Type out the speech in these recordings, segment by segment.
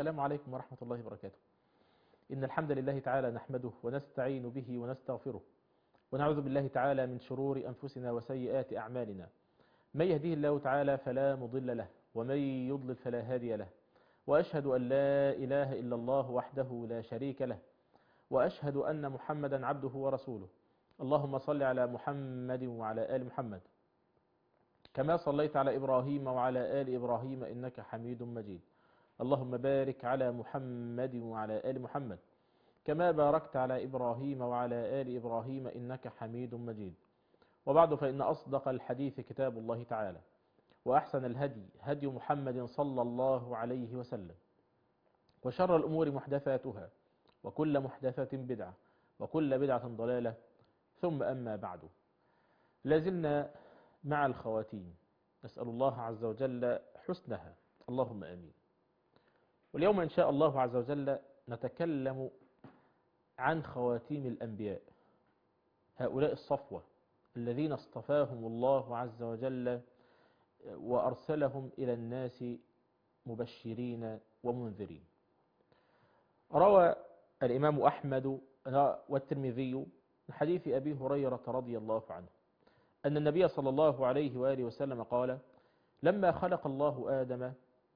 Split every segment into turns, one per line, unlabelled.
السلام عليكم ورحمة الله وبركاته. إن الحمد لله تعالى نحمده ونستعين به ونستغفره، ونعوذ بالله تعالى من شرور أنفسنا وسيئات أعمالنا. من يهديه الله تعالى فلا مضل له، ومن يضلل فلا هادي له. وأشهد أن لا إله إلا الله وحده لا شريك له، وأشهد أن محمدا عبده ورسوله. اللهم صل على محمد وعلى آل محمد كما صليت على إبراهيم وعلى آل إبراهيم إنك حميد مجيد. اللهم بارك على محمد وعلى آل محمد كما باركت على إبراهيم وعلى آل إبراهيم إنك حميد مجيد. وبعد، فإن أصدق الحديث كتاب الله تعالى، وأحسن الهدي هدي محمد صلى الله عليه وسلم، وشر الأمور محدثاتها، وكل محدثة بدعة، وكل بدعة ضلالة، ثم أما بعد. لازلنا مع الخواتيم، نسأل الله عز وجل حسنها، اللهم آمين. واليوم إن شاء الله عز وجل نتكلم عن خواتيم الأنبياء، هؤلاء الصفوة الذين اصطفاهم الله عز وجل وأرسلهم إلى الناس مبشرين ومنذرين. روى الإمام أحمد والترمذي من حديث أبي هريرة رضي الله عنه أن النبي صلى الله عليه وآله وسلم قال: لما خلق الله آدم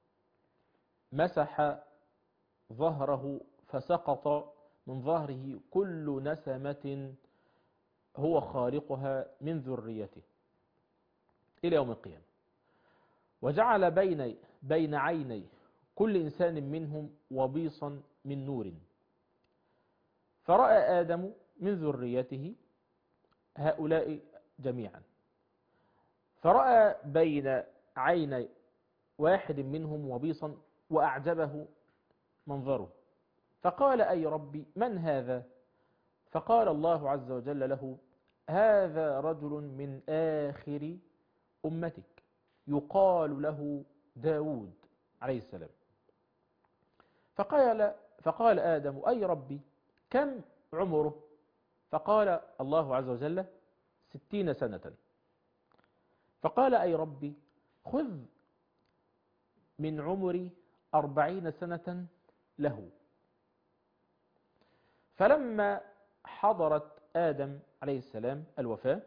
مسح ظهره فسقط من ظهره كل نسمة هو خالقها من ذريته إلى يوم القيامة، وجعل بين عيني كل إنسان منهم وبيصا من نور، فرأى آدم من ذريته هؤلاء جميعا، فرأى بين عيني واحد منهم وبيصا وأعجبه منظره، فقال: أي ربي، من هذا؟ فقال الله عز وجل له: هذا رجل من آخر أمتك يقال له داود عليه السلام. فقال آدم: أي ربي، كم عمره؟ فقال الله عز وجل: 60 سنة. فقال: أي ربي، خذ من عمري 40 سنة له. فلما حضرت آدم عليه السلام الوفاة،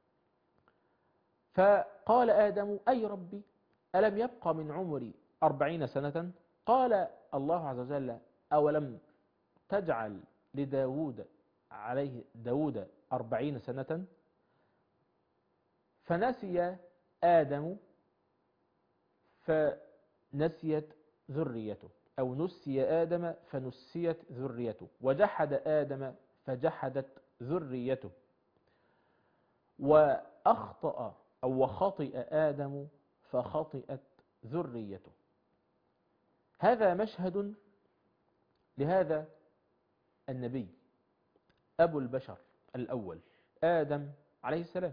فقال آدم: أي ربي، ألم يبقى من عمري 40 سنة؟ قال الله عز وجل: أولم تجعل لداود 40 سنة؟ فنسي آدم فنسيت ذريته، أو نسي آدم فنسيت ذريته، وجحد آدم فجحدت ذريته، وأخطأ أو وخطئ آدم فخطئت ذريته. هذا مشهد لهذا النبي أبو البشر الأول آدم عليه السلام.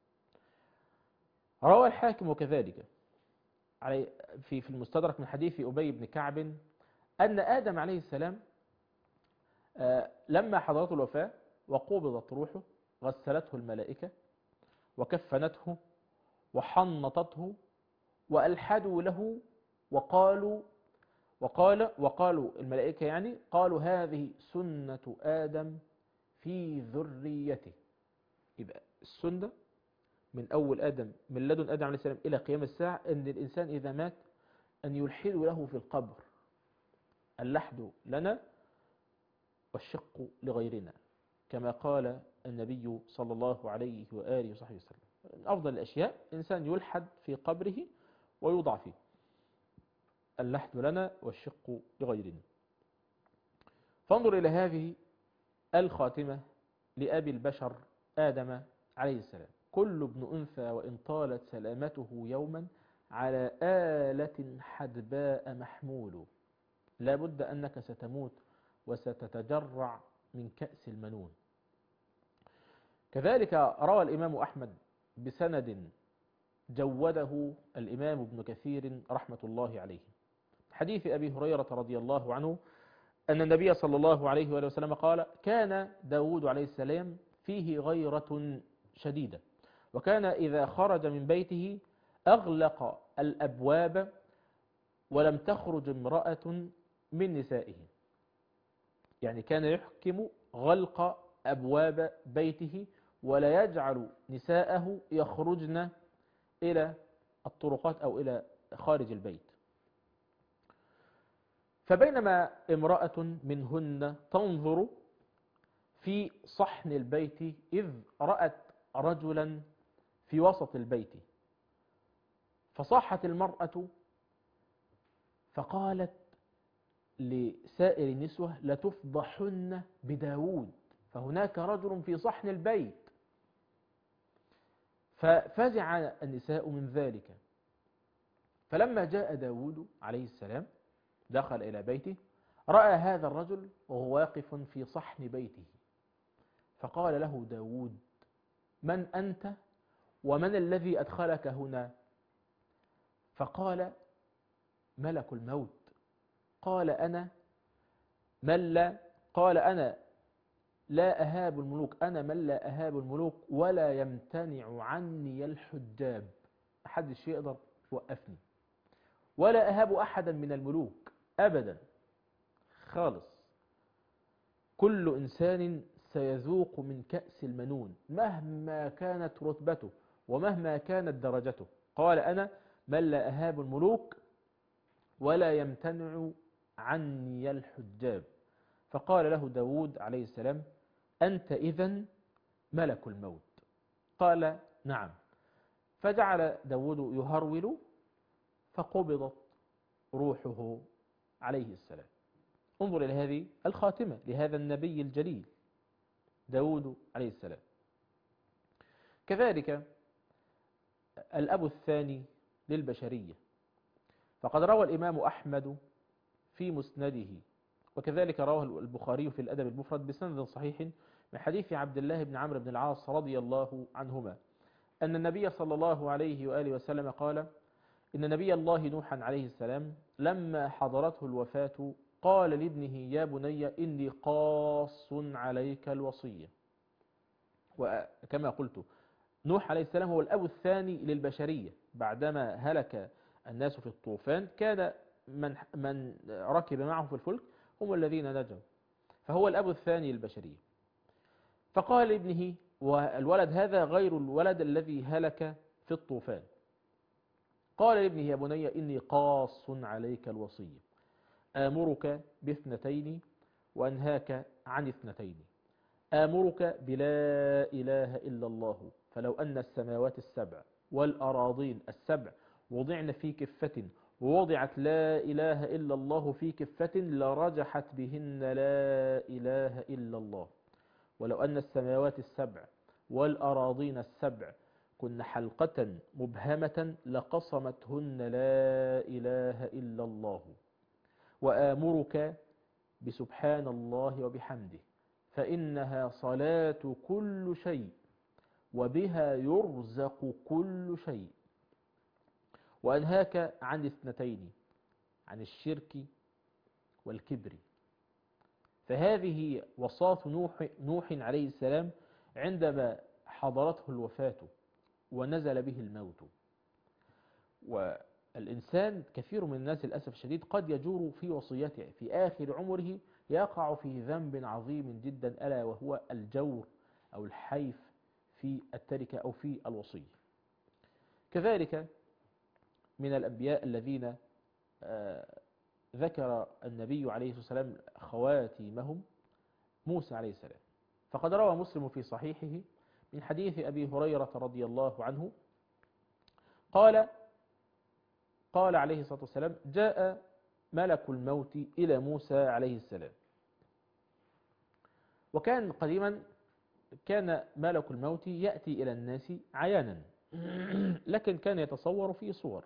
روى الحاكم وكذلك في المستدرك من حديث أبي بن كعب أن آدم عليه السلام لما حضرته الوفاة وقبضت روحه غسلته الملائكة وكفنته وحنطته وألحدوا له وقالوا الملائكة، يعني قالوا: هذه سنة آدم في ذريته. يبقى السنة من أول آدم، من لدن آدم عليه السلام إلى قيام الساعة، أن الإنسان إذا مات أن يلحدوا له في القبر. اللحد لنا والشق لغيرنا، كما قال النبي صلى الله عليه وآله وصحبه وسلم: من أفضل الأشياء إنسان يلحد في قبره ويوضع فيه. اللحد لنا والشق لغيرنا. فانظر إلى هذه الخاتمة لأبي البشر آدم عليه السلام: كل ابن أنثى وإن طالت سلامته يوما على آلة حدباء محمول، لا بد أنك ستموت وستتجرع من كأس المنون. كذلك روى الإمام أحمد بسند جوده الإمام ابن كثير رحمة الله عليه حديث أبي هريرة رضي الله عنه أن النبي صلى الله عليه وآله وسلم قال: كان داود عليه السلام فيه غيرة شديدة، وكان إذا خرج من بيته أغلق الأبواب ولم تخرج امرأة من نسائه، يعني كان يحكم غلق أبواب بيته ولا يجعل نساءه يخرجن إلى الطرقات أو إلى خارج البيت. فبينما امرأة منهن تنظر في صحن البيت إذ رأت رجلا في وسط البيت، فصاحت المرأة فقالت لسائر النسوة لتفضحن بداود، فهناك رجل في صحن البيت. ففزع النساء من ذلك. فلما جاء داود عليه السلام دخل إلى بيته، رأى هذا الرجل وهو واقف في صحن بيته، فقال له داود: من أنت ومن الذي أدخلك هنا؟ فقال: ملك الموت. قال: أنا لا أهاب الملوك، أنا من لا أهاب الملوك ولا يمتنع عني الحجاب، محدش يقدر يوقفني، ولا أهاب أحدا من الملوك أبدا خالص. كل إنسان سيذوق من كأس المنون مهما كانت رتبته ومهما كانت درجته. قال: أنا من لا أهاب الملوك ولا يمتنع عني الحجاب. فقال له داود عليه السلام: أنت إذن ملك الموت. قال: نعم. فجعل داود يهرول فقبضت روحه عليه السلام. انظر إلى هذه الخاتمة لهذا النبي الجليل داود عليه السلام. كذلك الأب الثاني للبشرية، فقد روى الإمام أحمد في مسنده، وكذلك رواه البخاري في الأدب المفرد بسند صحيح من حديث عبد الله بن عمرو بن العاص رضي الله عنهما أن النبي صلى الله عليه وآله وسلم قال: إن نبي الله نوحا عليه السلام لما حضرته الوفاة قال لابنه: يا بني إني قاص عليك الوصية. وكما قلت نوح عليه السلام هو الأب الثاني للبشرية، بعدما هلك الناس في الطوفان كان من ركب معه في الفلك هم الذين نجوا، فهو الأب الثاني للبشرية. فقال لابنه، والولد هذا غير الولد الذي هلك في الطوفان، قال لابنه: يا بني إني قاص عليك الوصية، آمرك باثنتين وأنهاك عن اثنتين. آمرك بلا إله إلا الله، فلو أن السماوات السبع والأراضين السبع وضعن في كفة ووضعت لا إله إلا الله في كفة لرجحت بهن لا إله إلا الله، ولو أن السماوات السبع والأراضين السبع كن حلقة مبهمة لقصمتهن لا إله إلا الله. وآمرك بسبحان الله وبحمده، فإنها صلاة كل شيء وبها يرزق كل شيء. وأنهاك عن اثنتين، عن الشرك والكبر. فهذه وصاة نوح عليه السلام عندما حضرته الوفاة ونزل به الموت. والإنسان كثير من الناس للأسف الشديد قد يجور في وصيته في آخر عمره يقع في ذنب عظيم جدا، ألا وهو الجور أو الحيف في التركة أو في الوصية. كذلك من الأنبياء الذين ذكر النبي عليه الصلاة والسلام خواتيمهم موسى عليه السلام، فقد روى مسلم في صحيحه من حديث أبي هريرة رضي الله عنه قال عليه الصلاة والسلام: جاء ملك الموت إلى موسى عليه السلام. وكان قديما كان ملك الموت يأتي إلى الناس عيانا، لكن كان يتصور في صور.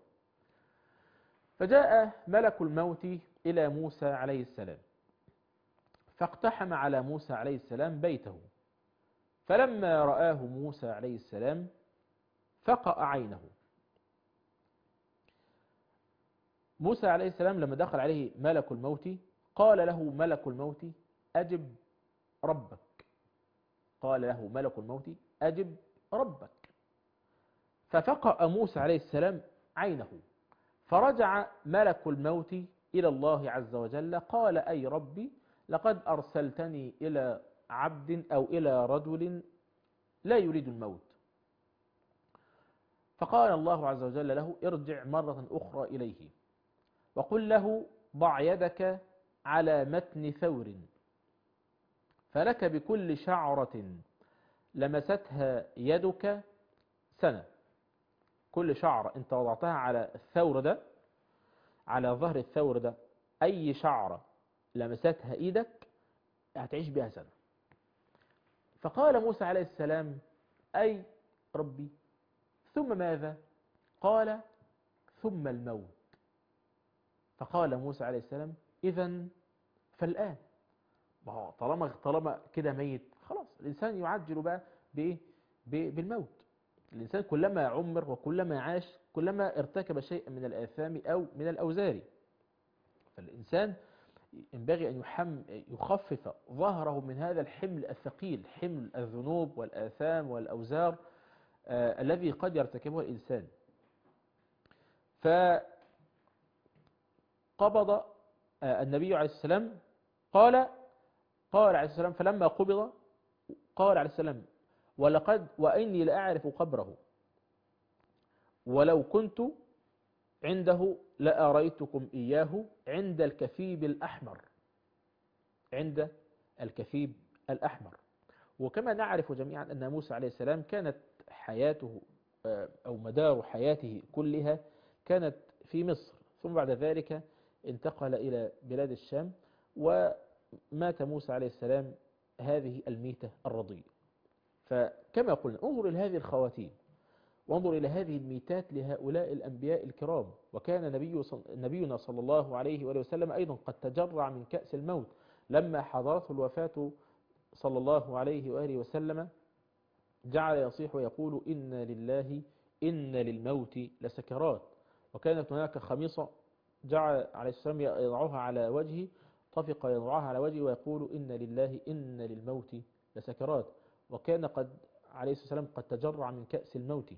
فجاء ملك الموت إلى موسى عليه السلام فاقتحم على موسى عليه السلام بيته، فلما رآه موسى عليه السلام فقأ عينه. موسى عليه السلام لما دخل عليه ملك الموت قال له ملك الموت: أجب ربك. قال له ملك الموت: أجب ربك. ففقأ موسى عليه السلام عينه، فرجع ملك الموت إلى الله عز وجل قال أي ربي لقد أرسلتني إلى عبد أو إلى رجل لا يريد الموت. فقال الله عز وجل له ارجع مرة أخرى إليه وقل له ضع يدك على متن ثور فلك بكل شعرة لمستها يدك سنة. كل شعرة انت وضعتها على الثور ده، على ظهر الثور ده، أي شعرة لمستها إيدك هتعيش بها سنة. فقال موسى عليه السلام أي ربي ثم ماذا؟ قال ثم الموت. فقال موسى عليه السلام إذن فالآن، ما هو طالما كده ميت خلاص الإنسان يعجل بقى بإيه؟ بالموت. الإنسان كلما عمر وكلما عاش كلما ارتكب شيئا من الآثام أو من الأوزار. فالإنسان ينبغي أن يخفف ظهره من هذا الحمل الثقيل، حمل الذنوب والآثام والأوزار الذي قد يرتكبه الإنسان. فقبض النبي عليه السلام، قال عليه السلام فلما قبض قال عليه السلام وإني لأعرف قبره ولو كنت عنده لأريتكم إياه عند الكثيب الأحمر، عند الكثيب الأحمر. وكما نعرف جميعا أن موسى عليه السلام كانت حياته أو مدار حياته كلها كانت في مصر، ثم بعد ذلك انتقل إلى بلاد الشام ومات موسى عليه السلام هذه الميتة الرضية. فكما قلنا انظر إلى هذه الخواتيم وانظر إلى هذه الميتات لهؤلاء الأنبياء الكرام. وكان نبينا صلى الله عليه وآله وسلم أيضا قد تجرع من كأس الموت لما حضرته الوفاة صلى الله عليه وآله وسلم، جعل يصيح ويقول إن للموت لسكرات. وكانت هناك خميصة جعل عليه السلام يضعها على وجهه، طفق يضعها على وجهه ويقول إن للموت لسكرات. وكان عليه السلام قد تجرع من كأس الموت،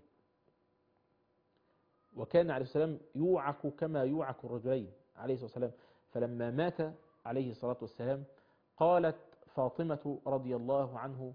وكان عليه السلام يوعك كما يوعك الرجلين عليه الصلاة والسلام. فلما مات عليه الصلاة والسلام قالت فاطمة رضي الله عنه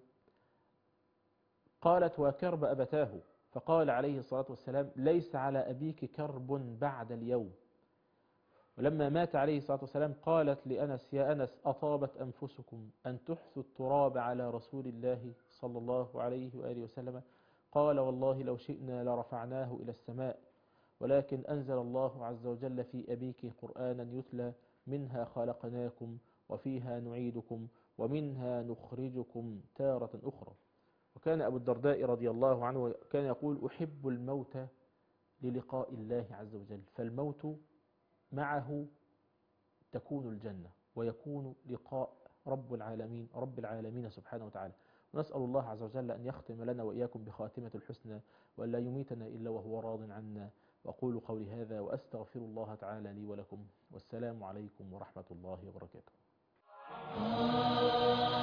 قالت وكرب أبتاه، فقال عليه الصلاة والسلام ليس على أبيك كرب بعد اليوم. ولما مات عليه الصلاة والسلام قالت لأنس يا أنس أطابت أنفسكم أن تحثوا التراب على رسول الله صلى الله عليه وآله وسلم. قال والله لو شئنا لرفعناه إلى السماء ولكن أنزل الله عز وجل في أبيك قرآنا يتلى منها خلقناكم وفيها نعيدكم ومنها نخرجكم تارة أخرى. وكان أبو الدرداء رضي الله عنه كان يقول أحب الموت للقاء الله عز وجل، فالموت معه تكون الجنة ويكون لقاء رب العالمين سبحانه وتعالى. ونسأل الله عز وجل أن يختم لنا وإياكم بخاتمة الحسنى وأن لا يميتنا إلا وهو راض عنا. وأقول قولي هذا وأستغفر الله تعالى لي ولكم، والسلام عليكم ورحمة الله وبركاته.